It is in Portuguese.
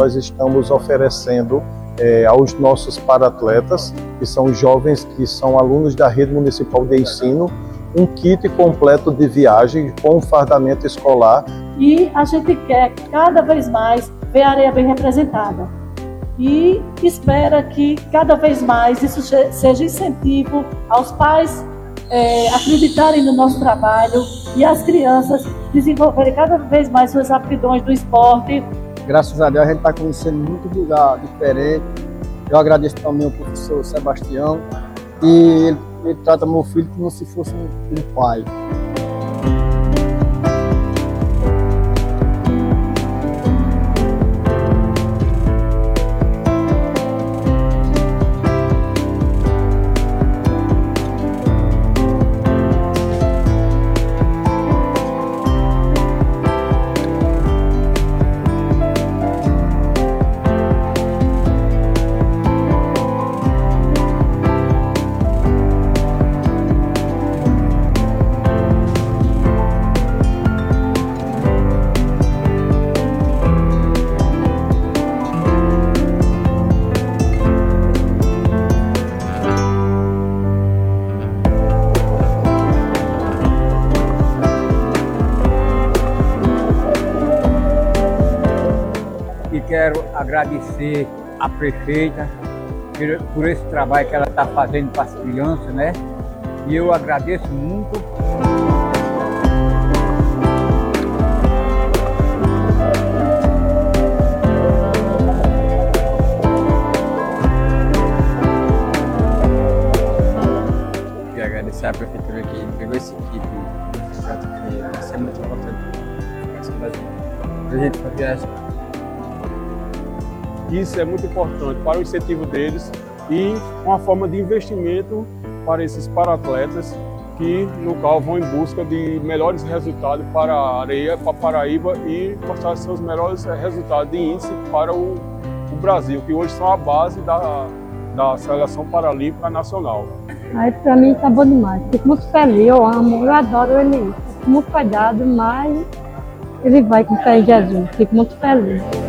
nós estamos oferecendo aos nossos para-atletas, que são jovens que são alunos da Rede Municipal de Ensino, um kit completo de viagem com fardamento escolar. E a gente quer cada vez mais ver a Areia bem representada. E espera que cada vez mais isso seja incentivo aos pais acreditarem no nosso trabalho e as crianças desenvolverem cada vez mais suas aptidões do esporte. Graças a Deus a gente está conhecendo muito lugar diferente. Eu agradeço também ao professor Sebastião e ele trata meu filho como se fosse um pai. E quero agradecer à prefeita por esse trabalho que ela está fazendo para as crianças, né? E eu agradeço muito. E agradecer à prefeitura que pegou esse kit, que vai ser muito importante para a gente fazer essa. Isso é muito importante para o incentivo deles e uma forma de investimento para esses para-atletas que, no qual, vão em busca de melhores resultados para a Areia, para a Paraíba e mostrar seus melhores resultados de índice para o Brasil, que hoje são a base da Seleção Paralímpica Nacional. Aí para mim tá bom demais, fico muito feliz, eu amo, eu adoro ele, fico muito cuidado, mas ele vai com fé em Jesus, fico muito feliz.